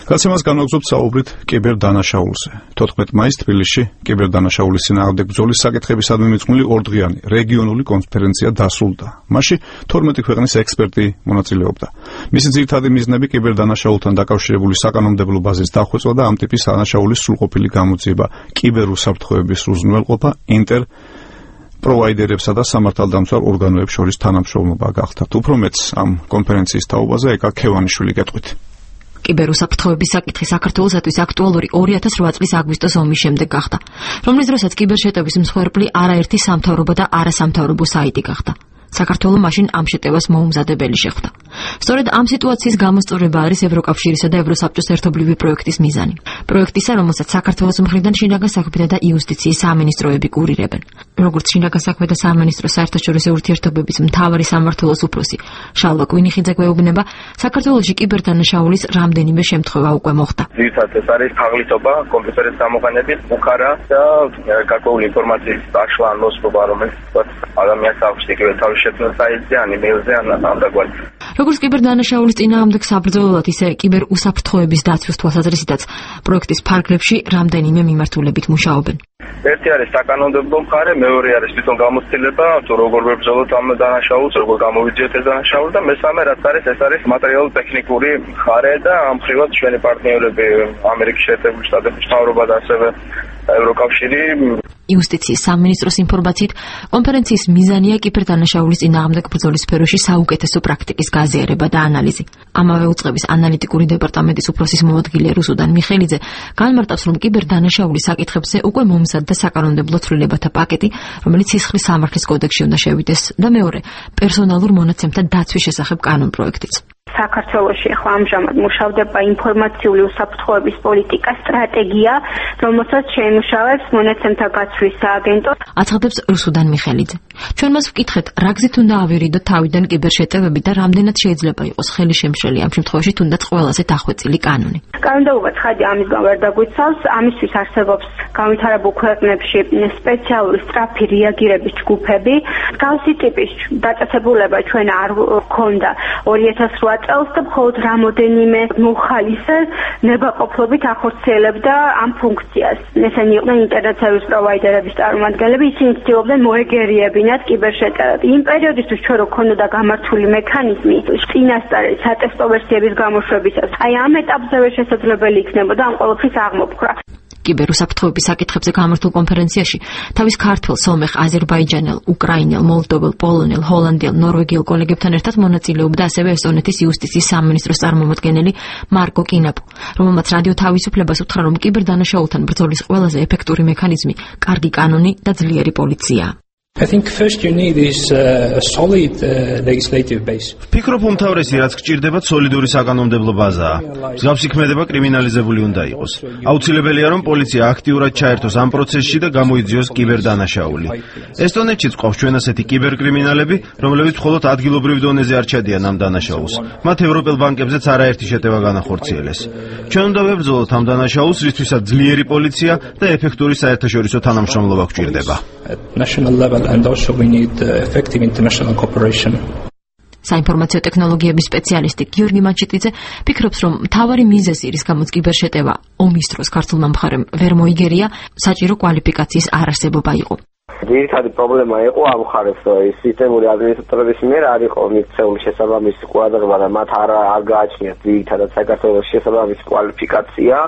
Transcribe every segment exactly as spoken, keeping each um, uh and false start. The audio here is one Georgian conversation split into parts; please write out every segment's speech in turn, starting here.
გაცემას განვაგრძობთ საუბრით კიბერდანაშაულზე. თოთხმეტ მაისს თბილისში კიბერდანაშაულის წინააღმდეგ ბრძოლის საკითხებისადმი მიძღვნილი ორდღიანი რეგიონული კონფერენცია დასრულდა. მასში თორმეტი ქვეყნის ექსპერტი მონაწილეობდა. მისი ძირითადი მიზნები კიბერდანაშაულთან დაკავშირებული საკანონმდებლო ბაზის დახვეწვა და ამ ტიპის დანაშაულის სრულყოფილი გამოძიება, კიბერუსაფრთხოების უზრუნველყოფა, ინტერ პროვაიდერებსა და სამართალდამცავ ორგანოებს შორის თანამშრომლობა გახდათ. უფრო მეც ამ კონფერენციის თაობაზე ეკა ქევანიშვილი გეტყვით. კიბერუსაფრთხოების საკითხი საქართველოსთვის აქტუალური ორი ათას ოთხ წლის აგვისტოს ომის შემდეგ გახდა, რომლის დროსაც კიბერშეტევის მსხვერპლი არაერთი სამთავრობო და არასამთავრობო საიტი გახდა. საქართველო მაშინ ამ შეტევას მოუმზადებელი შეხვდა. სწორედ ამ სიტუაციის გამოსწორება არის ევროკავშირისა და ევროსაბჭოს ერთობლივი პროექტის მიზანი. პროექტისა, რომელსაც საქართველოს მხრიდან შინაგან საქმეთა და იუსტიციის სამინისტროები კურირებენ. როგორც შინაგან საქმეთა სამინისტროს საერთაშორისო ურთიერთობების მთავარი სამმართველოს უფროსი შალვა კვინიხიძე გვეუბნება, საქართველოში კიბერდანაშაულის რამდენიმე შემთხვევა უკვე მოხდა. ძირითადად ეს არის თაღლითობა, კომპიუტერის გამოყენებით, უხარა და გარკვეული ინფორმაციის დაშლა ან მოსპობა, რომელიც ადამიანს აქვს კიბერთავის შექმნილ საიტზე, ან იმეილზე, ან ამგვარად. როგორც კიბერდანაშაულის წინააღმდეგ საბრძოლოდ, ისე კიბერუსაფრთხოების დაცვის თვალსაზრისითაც პროექტის ფარგლებში რამდენიმე მიმართულებით მუშაობენ. ერთი არის საკანონმდებლო მხარე, მეორე არის თვითონ გამოცდილება, თუ როგორ ვებრძოლოთ ამ დანაშაულს, როგორ გამოვიძიოთ ეს დანაშაული და მესამე რაც არის, ეს არის მატერიალურ-ტექნიკური მხარე და ამ მხრივაც ჩვენი პარტნიორები ამერიკის შეერთებული შტატების მთავრობა და ასევე ევროკავშირი. იუსტიციის სამინისტროს ინფორმაციით, კონფერენციის მიზანია კიბერდანაშაულის წინააღმდეგ ბრძოლის სფეროში საუკეთესო პრაქტიკის გაზიარება და ანალიზი. ამავე უწყების ანალიტიკური დეპარტამენტის უფროსის მოადგილე რუსუდან მიხელიძე განმარტავს, რომ კიბერდანაშაულის საკითხებზე უკვე მომზადდა საკანონმდებლო ცვლილებათა პაკეტი, რომელიც სისხლის სამართლის კოდექსში უნდა შევიდეს და მეორე პერსონალურ მონაცემთა დაცვის შესახებ კანონპროექტიც. საქართველოში ახლა ამჟამად მუშავდება ინფორმაციული უსაფრთხოების პოლიტიკა სტრატეგია, რომელსაც შეიმუშავებს მონაცემთა გაცვლის სააგენტო. აცხადებს რუსუდან მიხელიძე. ჩვენ მას ვკითხეთ, რა გზით უნდა ავირიდოთ თავიდან კიბერშეტევები და რამდენად შეიძლება იყოს ხელი შემშლელი ამ შემთხვევაში თუნდაც ყველაზე დახვეწილი კანონი. კანონმდებლობა ცხადი ამისგან ვერ დაგვიცავს, ამისთვის არსებობს განვითარებულ ქვეყნებში სპეციალური სწრაფი რეაგირების ჯგუფები. მსგავსი ტიპის დაწესებულება ჩვენ არ გვქონდა ორი ათას რვა წელს და მხოლოდ რამოდენიმე მოხალისე ნებაყოფლობით ახორციელებდა ამ ფუნქციას. ესენი იყვნენ ინტერნეტ სერვის პროვაიდერების წარმომადგენლები, ისინი ცდილობდნენ მოეგერიებინათ კიბერშეტევები. იმ პერიოდისთვის ჩვენ რო ქონოდა გამართული მექანიზმი წინასწარი სატესტო ვერსიების გამოშვებისას, აი ამ ეტაპზევე შესაძლებელი იქნებოდა ამ ყველაფრის აღმოფხვრა. კიბერუსაფრთხოების საკითხებზე გამართულ კონფერენციაში თავის ქართველ, სომეხ, აზერბაიჯანელ, უკრაინელ, მოლდოველ, პოლონელ, ჰოლანდიელ, ნორვეგიელ კოლეგებთან ერთად მონაწილეობდა ასევე ესტონეთის იუსტიციის სამინისტროს წარმომადგენელი მარკო კინაპუ, რომელმაც რადიო თავისუფლებას უთხრა, რომ კიბერდანაშაულთან ბრძოლის ყველაზე ეფექტური მექანიზმი კარგი კანონი და ძლიერი პოლიციაა. I think first you need is a solid uh, legislative base. ფიქრობ უმთავრესი რაც გჭირდება სოლიდური საკანონმდებლო ბაზაა. მსგავსი ქმედება კრიმინალიზებული უნდა იყოს. აუცილებელია რომ პოლიცია აქტიურად ჩაერთოს ამ პროცესში და გამოიძიოს კიბერდანაშაული. ესტონეთშიც ყავს ჩვენ ასეთი კიბერკრიმინალები, რომლებიც მხოლოდ ადგილობრივ დონეზე არ ჩადიან ამ დანაშაულს. მათ ევროპელ ბანკებზეც არაერთი შეტევა განახორციელეს. ჩვენ უნდა ვებრძოლოთ ამ დანაშაულს, რისთვისაც ძლიერი პოლიცია და ეფექტური საერთაშორისო თანამშრომლობა გვჭირდება. At national level and also we need uh, effective international cooperation. საინფორმაციო ტექნოლოგიების სპეციალისტი გიორგი მაჩიტიძე ფიქრობს, რომ მთავარი მიზეზი, რის გამოც კიბერშეტევა ომის დროს ქართულმა მხარემ ვერ მოიგერია, საჭირო კვალიფიკაციის არარსებობა იყო. ძირითადი პრობლემა იყო ამ მხარეს, ის სისტემური ადმინისტრატორების მიერ არ იყო მიღწეული შესაბამისი ყურადღება და მათ არ არ გააჩნიათ ძირითადად საქართველოს შესაბამისი კვალიფიკაცია.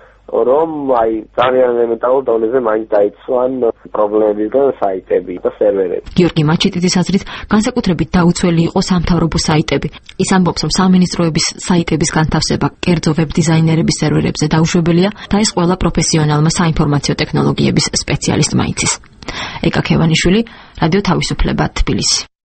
რომ აი ძალიან ელემენტარულ დონეზე მაინც დაიცვან პრობლემებისგან საიტები და სერვერები. გიორგი მაჩიტიძის აზრით, განსაკუთრებით დაუცველი იყო სამთავრობო საიტები. ის ამბობს, რომ სამინისტროების საიტების განთავსება კერძო ვებ დიზაინერების სერვერებზე დაუშვებელია და ეს ყველა პროფესიონალმა საინფორმაციო ტექნოლოგიების სპეციალისტმა იცის. ეკა ქევანიშვილი, რადიო თავისუფლება, თბილისი.